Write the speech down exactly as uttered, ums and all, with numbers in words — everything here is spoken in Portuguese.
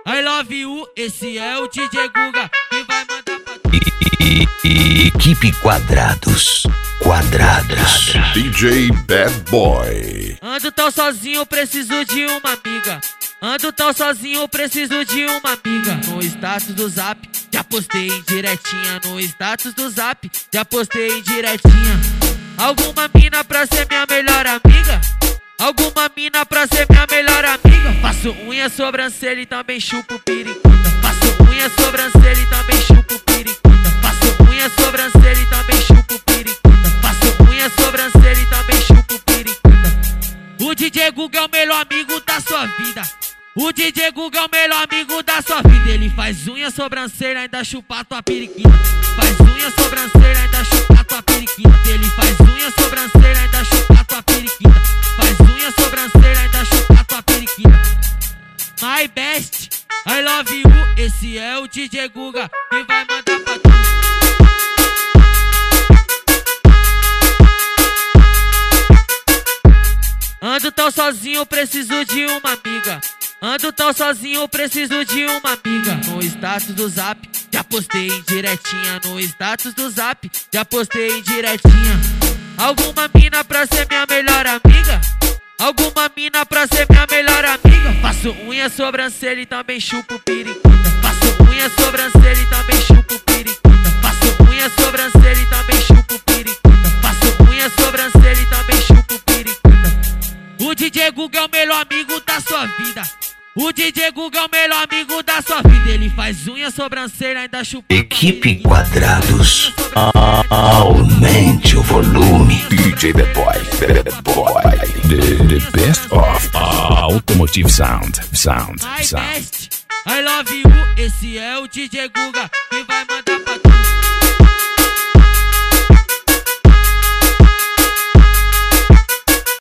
I love you, esse é o D J Guga que vai mandar pra tu. Equipe Quadrados. Quadrados. D J Bad Boy. Ando tão sozinho, preciso de uma amiga. Ando tão sozinho, preciso de uma amiga. No status do Zap, já postei direitinha. No status do Zap, já postei direitinha. Alguma mina pra ser minha melhor amiga? Alguma mina pra ser minha melhor amiga? Faço unha, sobrancelha e também chupo periquita. Faço unha, sobrancelha e também chupo periquita. Faço unha, sobrancelha e também chupo periquita. Faço unha, sobrancelha e também chupo periquita. O D J Guga é o melhor amigo da sua vida. O D J Guga é o melhor amigo da sua vida. Ele faz unha, sobrancelha, ainda chupa tua periquita. Faz unha, sobrancelha, ainda chupa tua periquita. Ele faz unha, sobrancelha, ainda chupa tua periquita. Faz unha, sobrancelha, ainda chupa tua periquita. My best, I love you, esse é o D J Guga que vai mandar pra tu. Ando tão sozinho, preciso de uma amiga. Ando tão sozinho, preciso de uma amiga. No status do Zap, já postei direitinha. No status do Zap, já postei direitinha. Alguma mina pra ser minha melhor amiga? Alguma mina pra ser minha melhor amiga? Faço unha, sobrancelha e também chupo periquita. Faço unha, sobrancelha e também chupo periquita. Faço unha, sobrancelha e também chupo periquita. Faço unha, sobrancelha e também chupo periquita. O D J Guga é o melhor amigo da sua vida. O D J Guga é o melhor amigo da sua vida. Ele faz unha, sobrancelha, ainda chupa. Equipe Quadrados. Aumente o volume. D J Bad Boy. Bad Boy. The, the best of automotive sound. Sound. My Sound. best, I love you, esse é o D J Guga que vai